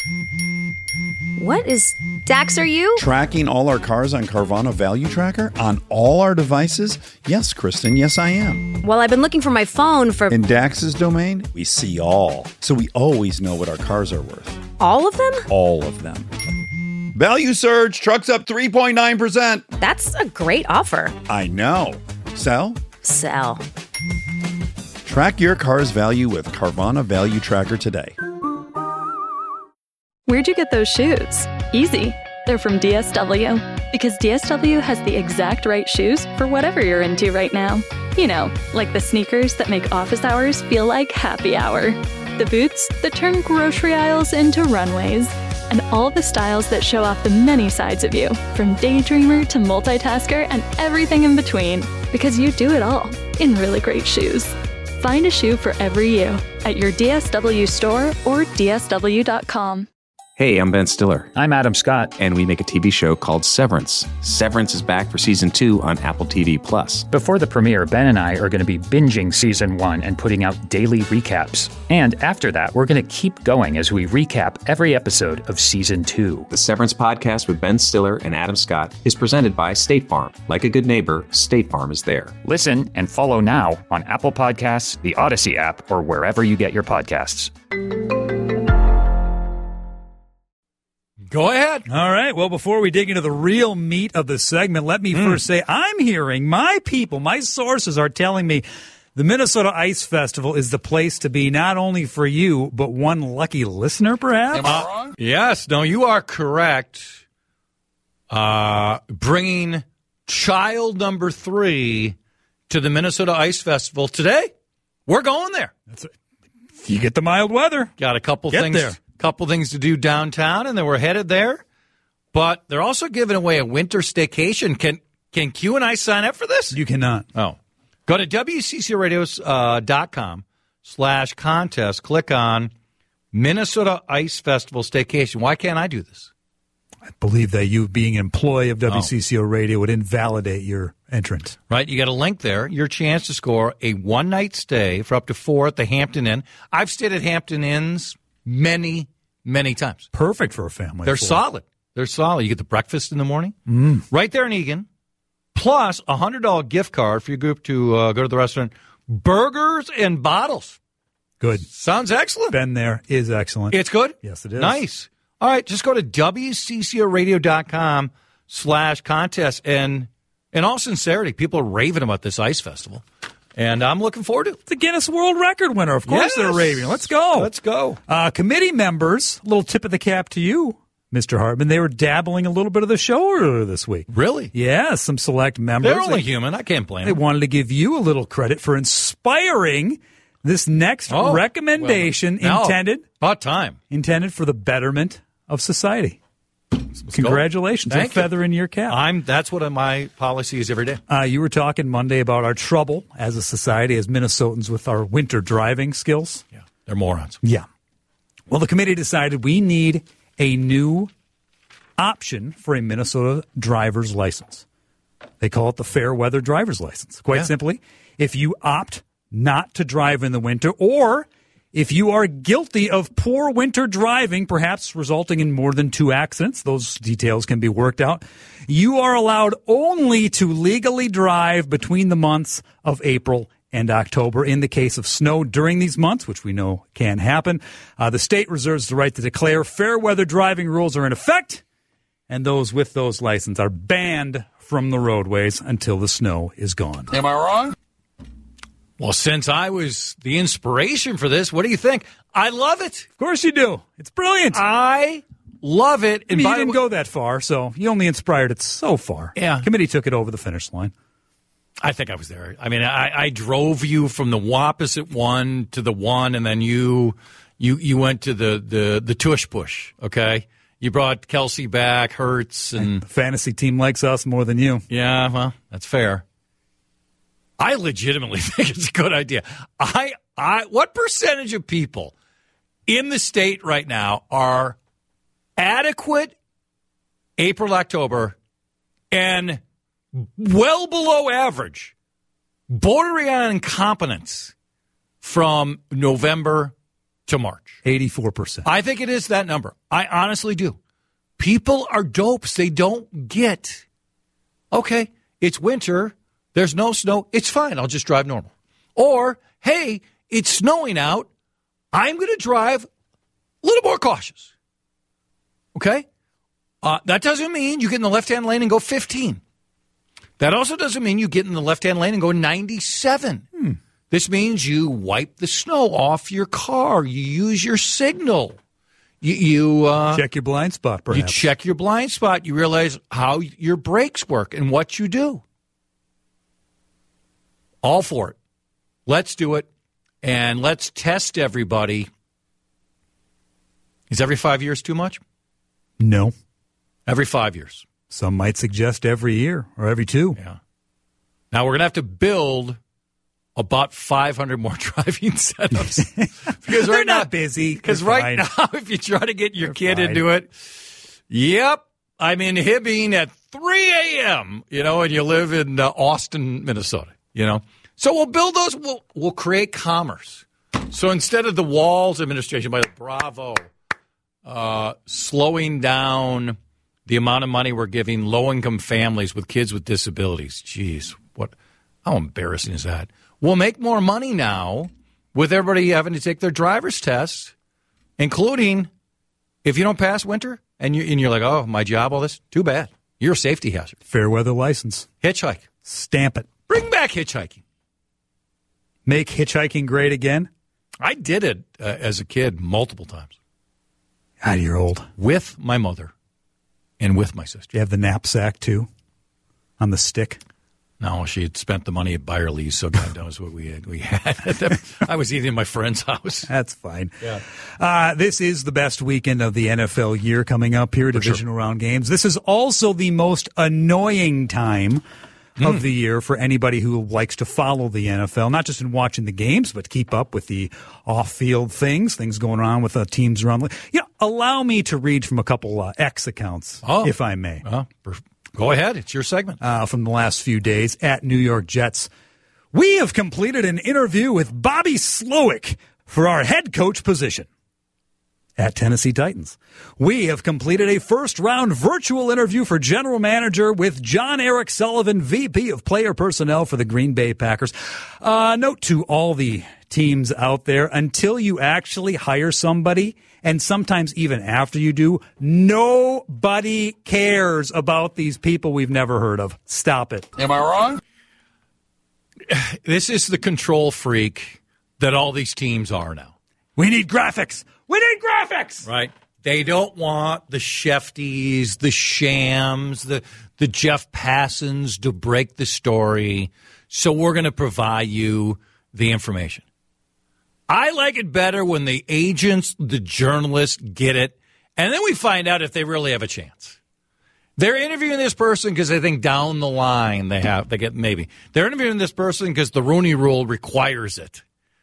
What is... Dax, are you? Tracking all our cars on Carvana Value Tracker on all our devices? Yes, Kristen, yes I am. Well, I've been looking for my phone for... In Dax's domain, we see all. So we always know what our cars are worth. All of them? All of them. Value surge, trucks up 3.9%. That's a great offer. I know. Sell? Sell. Track your car's value with Carvana Value Tracker today. Where'd you get those shoes? Easy. They're from DSW. Because DSW has the exact right shoes for whatever you're into right now. You know, like the sneakers that make office hours feel like happy hour. The boots that turn grocery aisles into runways. And all the styles that show off the many sides of you, from daydreamer to multitasker and everything in between. Because you do it all in really great shoes. Find a shoe for every you at your DSW store or DSW.com. Hey, I'm Ben Stiller. I'm Adam Scott. And we make a TV show called Severance. Severance is back for Season 2 on Apple TV+. Before the premiere, Ben and I are going to be binging Season 1 and putting out daily recaps. And after that, we're going to keep going as we recap every episode of Season 2. The Severance podcast with Ben Stiller and Adam Scott is presented by State Farm. Like a good neighbor, State Farm is there. Listen and follow now on Apple Podcasts, the Odyssey app, or wherever you get your podcasts. Go ahead. All right. Well, before we dig into the real meat of the segment, let me first say I'm hearing my people, my sources are telling me the Minnesota Ice Festival is the place to be, not only for you, but one lucky listener, perhaps? Am I wrong? Yes. No, you are correct. Bringing child number 3 to the Minnesota Ice Festival today. We're going there. That's it. You get the mild weather. Got a couple things to do downtown, and then we're headed there. But they're also giving away a winter staycation. Can Q and I sign up for this? You cannot. Oh. Go to WCCRadios.com/contest. Click on Minnesota Ice Festival Staycation. Why can't I do this? I believe that you being an employee of WCCO Radio would invalidate your entrance. Right. You got a link there. Your chance to score a one-night stay for up to 4 at the Hampton Inn. I've stayed at Hampton Inns many, many times. Perfect for a family. They're solid. They're solid. You get the breakfast in the morning. Right there in Eagan. Plus a $100 gift card for your group to go to the restaurant. Burgers and bottles. Good. Sounds excellent. Ben there is excellent. It's good? Yes, it is. Nice. All right, just go to WCCORadio.com/contest. And in all sincerity, people are raving about this ice festival. And I'm looking forward to it. It's a Guinness World Record winner. Of course they're raving. Let's go. Let's go. Committee members, a little tip of the cap to you, Mr. Hartman. They were dabbling a little bit of the show earlier this week. Really? Yeah, some select members. They're only human. I can't blame them. They wanted to give you a little credit for inspiring this next recommendation about time. Intended for the betterment of society. Congratulations. Thank a feather in your cap. That's what my policy is every day. You were talking Monday about our trouble as a society, as Minnesotans, with our winter driving skills. Yeah, they're morons. Yeah. Well, the committee decided we need a new option for a Minnesota driver's license. They call it the fair weather driver's license. Quite simply, if you opt not to drive in the winter, or if you are guilty of poor winter driving, perhaps resulting in more than 2 accidents, those details can be worked out, you are allowed only to legally drive between the months of April and October. In the case of snow during these months, which we know can happen, the state reserves the right to declare fair weather driving rules are in effect, and those with those licenses are banned from the roadways until the snow is gone. Am I wrong? Well, since I was the inspiration for this, what do you think? I love it. Of course you do. It's brilliant. I love it. And you didn't go that far, so you only inspired it so far. Yeah. Committee took it over the finish line. I think I was there. I mean, I drove you from the opposite one to the one, and then you went to the tush push, okay? You brought Kelsey back, Hertz. And the fantasy team likes us more than you. Yeah, well, that's fair. I legitimately think it's a good idea. What percentage of people in the state right now are adequate April, October, and well below average, bordering on incompetence from November to March. 84%. I think it is that number. I honestly do. People are dopes. They don't get, okay, it's winter. There's no snow. It's fine. I'll just drive normal. Or, hey, it's snowing out. I'm going to drive a little more cautious. Okay? That doesn't mean you get in the left-hand lane and go 15. That also doesn't mean you get in the left-hand lane and go 97. This means you wipe the snow off your car. You use your signal. You check your blind spot, perhaps. You check your blind spot. You realize how your brakes work and what you do. All for it. Let's do it, and let's test everybody. Is every 5 years too much? No. Every 5 years. Some might suggest every year or every 2. Yeah. Now, we're going to have to build about 500 more driving setups. Because They're not busy. Because right now, if you try to get your kid into it, I'm in Hibbing at 3 a.m., and you live in Austin, Minnesota, So we'll build those. We'll create commerce. So instead of the Walls administration, by Bravo, slowing down the amount of money we're giving low-income families with kids with disabilities. Jeez, how embarrassing is that? We'll make more money now with everybody having to take their driver's test, including if you don't pass winter and you're like, oh, my job, all this, too bad. You're a safety hazard. Fair weather license. Hitchhike. Stamp it. Bring back hitchhiking. Make hitchhiking great again? I did it as a kid multiple times. God, you're old. With my mother and with my sister. You have the knapsack, too, on the stick? No, she had spent the money at Byerly's, so God knows what we had. I was eating in my friend's house. That's fine. Yeah. This is the best weekend of the NFL year coming up here, divisional round games. This is also the most annoying time of the year for anybody who likes to follow the NFL, not just in watching the games, but keep up with the off-field things going on with teams around. Allow me to read from a couple X accounts, if I may. Go ahead. It's your segment. From the last few days at New York Jets. We have completed an interview with Bobby Slowick for our head coach position. At Tennessee Titans. We have completed a first-round virtual interview for general manager with John Eric Sullivan, VP of Player Personnel for the Green Bay Packers. Note to all the teams out there, until you actually hire somebody, and sometimes even after you do, nobody cares about these people we've never heard of. Stop it. Am I wrong? This is the control freak that all these teams are now. We need graphics. We need graphics! Right. They don't want the Shefties, the Shams, the Jeff Passons to break the story, so we're going to provide you the information. I like it better when the agents, the journalists get it, and then we find out if they really have a chance. They're interviewing this person because they think down the line maybe. They're interviewing this person because the Rooney Rule requires it.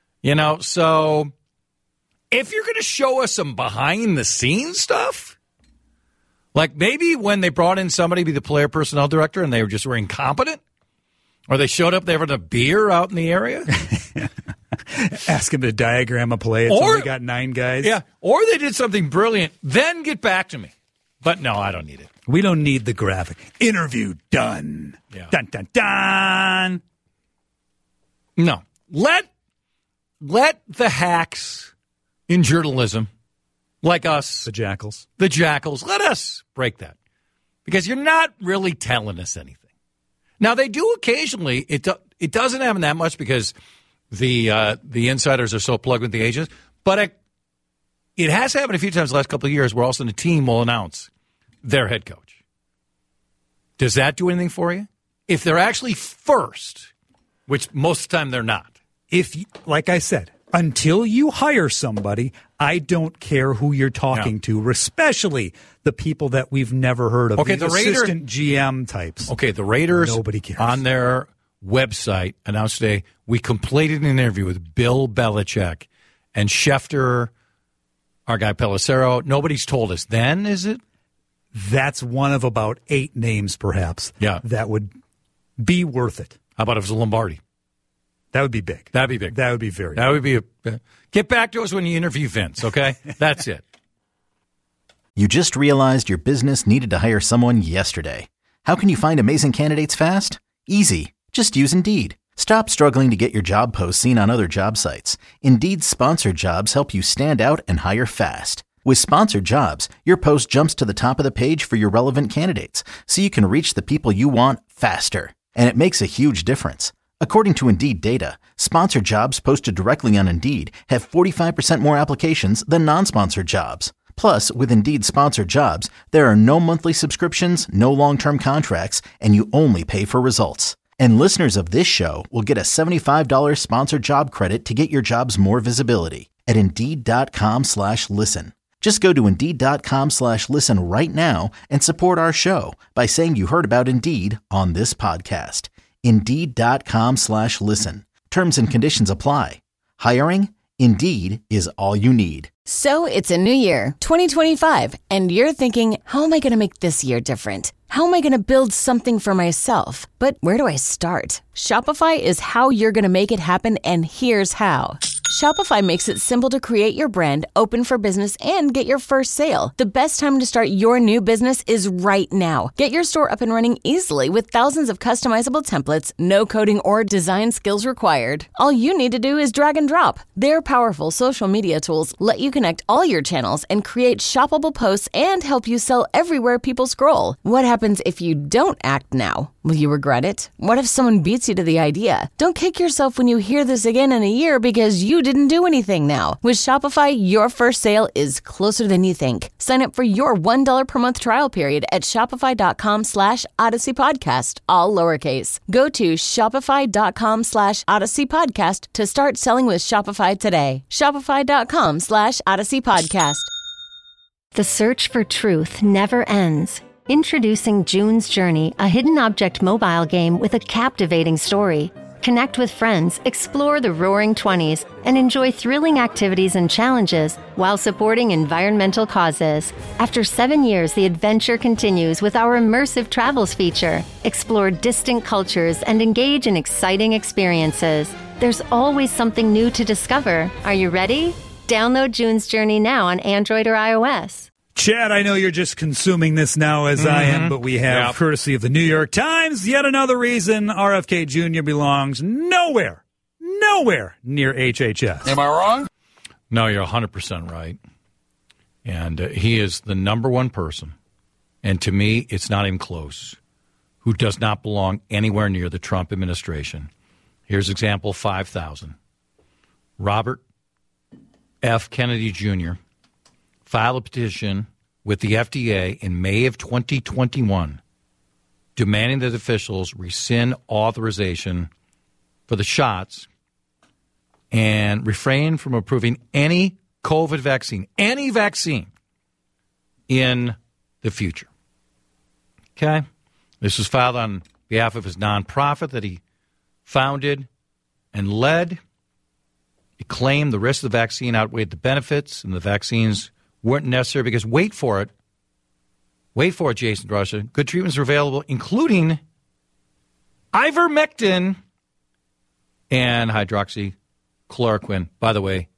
So if you're going to show us some behind-the-scenes stuff, like maybe when they brought in somebody to be the player personnel director and they were incompetent, or they showed up, they were having a beer out in the area. Ask him to diagram a play. It's only got 9 guys. Yeah, or they did something brilliant, then get back to me. But no, I don't need it. We don't need the graphic. Interview done. Yeah. Dun, dun, dun. No. Let the hacks in journalism, like us, the jackals, let us break that. Because you're not really telling us anything. Now, they do occasionally. It doesn't happen that much because the insiders are so plugged with the agents. But it has happened a few times the last couple of years where all of a sudden a team will announce their head coach. Does that do anything for you? If they're actually first, which most of the time they're not. Like I said, until you hire somebody, I don't care who you're talking to, especially the people that we've never heard of. Okay, the assistant GM types. Okay, the Raiders, nobody cares. On their website announced today, we completed an interview with Bill Belichick and Schefter, our guy Pelissero. Nobody's told us. Then, is it? That's one of about 8 names, perhaps, that would be worth it. How about if it was Lombardi? That would be big. That'd be big. That would be very That would be Get back to us when you interview Vince, okay? That's it. You just realized your business needed to hire someone yesterday. How can you find amazing candidates fast? Easy. Just use Indeed. Stop struggling to get your job posts seen on other job sites. Indeed's sponsored jobs help you stand out and hire fast. With sponsored jobs, your post jumps to the top of the page for your relevant candidates, so you can reach the people you want faster. And it makes a huge difference. According to Indeed data, sponsored jobs posted directly on Indeed have 45% more applications than non-sponsored jobs. Plus, with Indeed sponsored jobs, there are no monthly subscriptions, no long-term contracts, and you only pay for results. And listeners of this show will get a $75 sponsored job credit to get your jobs more visibility at Indeed.com/listen. Just go to Indeed.com/listen right now and support our show by saying you heard about Indeed on this podcast. Indeed.com/listen. Terms and conditions apply. Hiring? Indeed is all you need. So it's a new year, 2025, and you're thinking, how am I going to make this year different? How am I going to build something for myself? But where do I start? Shopify is how you're going to make it happen, and here's how. Shopify makes it simple to create your brand, open for business, and get your first sale. The best time to start your new business is right now. Get your store up and running easily with thousands of customizable templates, no coding or design skills required. All you need to do is drag and drop. Their powerful social media tools let you connect all your channels and create shoppable posts and help you sell everywhere people scroll. What happens if you don't act now? Will you regret it? What if someone beats you to the idea? Don't kick yourself when you hear this again in a year because you didn't do anything now. With Shopify, your first sale is closer than you think. Sign up for your $1 per month trial period at shopify.com/Odyssey Podcast, all lowercase. Go to shopify.com/Odyssey Podcast to start selling with Shopify today. Shopify.com/Odyssey Podcast. The search for truth never ends. Introducing June's Journey, a hidden object mobile game with a captivating story. Connect with friends, explore the Roaring 20s, and enjoy thrilling activities and challenges while supporting environmental causes. After 7 years, the adventure continues with our immersive travels feature. Explore distant cultures and engage in exciting experiences. There's always something new to discover. Are you ready? Download June's Journey now on Android or iOS. Chad, I know you're just consuming this now as I am, but we have, courtesy of the New York Times, yet another reason RFK Jr. belongs nowhere near HHS. Am I wrong? No, you're 100% right. And he is the number one person, and to me, it's not even close, who does not belong anywhere near the Trump administration. Here's example 5,000. Robert F. Kennedy Jr. filed a petition with the FDA in May of 2021 demanding that officials rescind authorization for the shots and refrain from approving any COVID vaccine, any vaccine in the future. Okay? This was filed on behalf of his nonprofit that he founded and led. He claimed the risk of the vaccine outweighed the benefits, and the vaccines weren't necessary because, wait for it, Jason Drusha, good treatments are available, including ivermectin and hydroxychloroquine. By the way,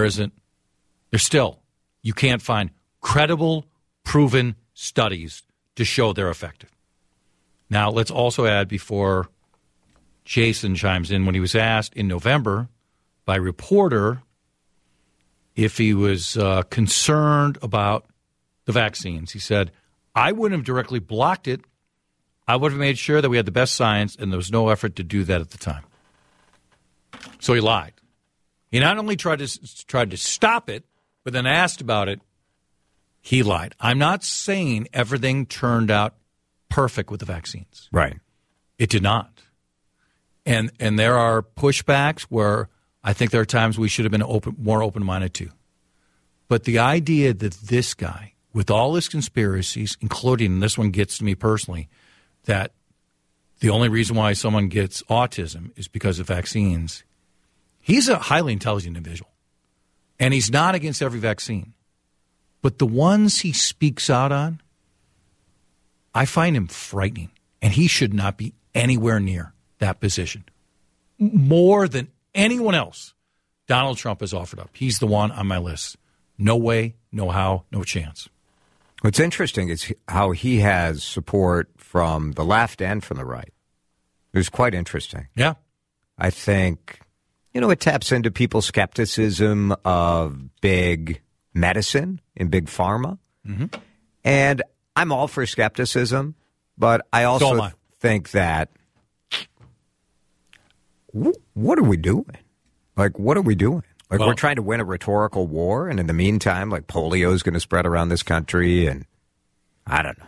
you can't find credible, proven studies to show they're effective. Now, let's also add, before Jason chimes in, when he was asked in November by a reporter if he was concerned about the vaccines, he said, I wouldn't have directly blocked it. I would have made sure that we had the best science, and there was no effort to do that at the time. So he lied. He not only tried to stop it, but then asked about it. He lied. I'm not saying everything turned out perfect with the vaccines. Right. It did not. And there are pushbacks where I think there are times we should have been more open-minded to. But the idea that this guy, with all his conspiracies, including, and this one gets to me personally, that the only reason why someone gets autism is because of vaccines, he's a highly intelligent individual. And he's not against every vaccine. But the ones he speaks out on, I find him frightening. And he should not be anywhere near that position. More than anyone else Donald Trump has offered up. He's the one on my list. No way, no how, no chance. What's interesting is how he has support from the left and from the right. It was quite interesting. Yeah. I think, it taps into people's skepticism of big medicine and big pharma. Mm-hmm. And I'm all for skepticism, but I also think that what are we doing? Like, what are we doing? Like, we're trying to win a rhetorical war, and in the meantime, like, polio is going to spread around this country, and I don't know.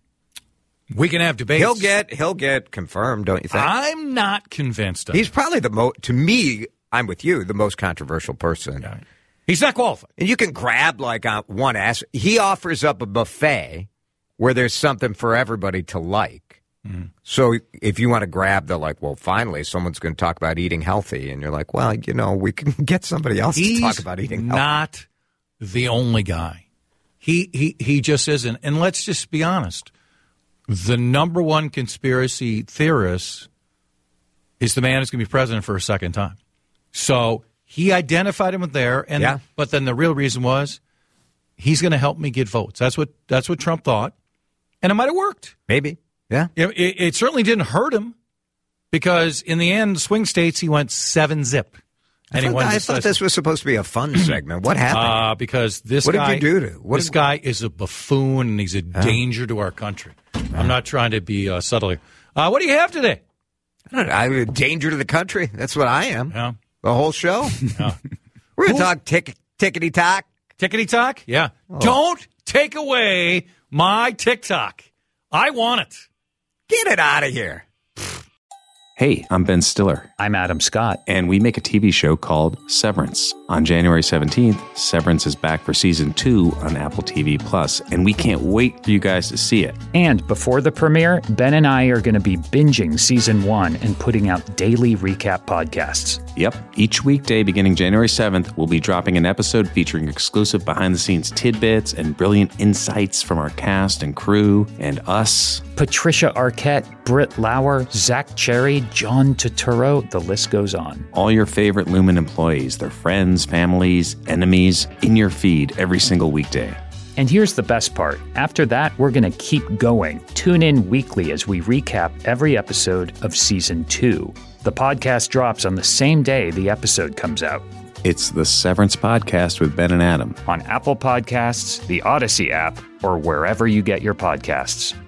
We can have debates. He'll get confirmed, don't you think? I'm not convinced of He's probably to me, I'm with you, the most controversial person. Yeah. He's not qualified. And you can grab, like, one ass. He offers up a buffet where there's something for everybody to like. Mm-hmm. So if you want to grab finally someone's going to talk about eating healthy, and you're like, well, we can get somebody else to talk about eating healthy. Not the only guy. He just isn't. And let's just be honest. The number one conspiracy theorist is the man who's going to be president for a second time. So he identified him there, but then the real reason was he's going to help me get votes. That's what Trump thought, and it might have worked. Maybe. Yeah. It certainly didn't hurt him because in the end, swing states, he went 7-zip. I thought this was supposed to be a fun segment. What happened? Because this guy. What did you do to? This guy is a buffoon, and he's a danger to our country. I'm not trying to be subtle here. What do you have today? I don't know. I'm a danger to the country. That's what I am. Yeah. The whole show. Yeah. We're going to talk tickety-tock. Tickety-tock? Yeah. Oh. Don't take away my TikTok. I want it. Get it out of here. Hey, I'm Ben Stiller. I'm Adam Scott. And we make a TV show called Severance. On January 17th, Severance is back for Season 2 on Apple TV+, and we can't wait for you guys to see it. And before the premiere, Ben and I are going to be binging Season 1 and putting out daily recap podcasts. Yep. Each weekday beginning January 7th, we'll be dropping an episode featuring exclusive behind-the-scenes tidbits and brilliant insights from our cast and crew and us. Patricia Arquette, Britt Lauer, Zach Cherry, John Turturro, the list goes on. All your favorite Lumen employees, their friends, families, enemies, in your feed every single weekday. And here's the best part. After that, we're going to keep going. Tune in weekly as we recap every episode of Season 2. The podcast drops on the same day the episode comes out. It's the Severance Podcast with Ben and Adam. On Apple Podcasts, the Odyssey app, or wherever you get your podcasts.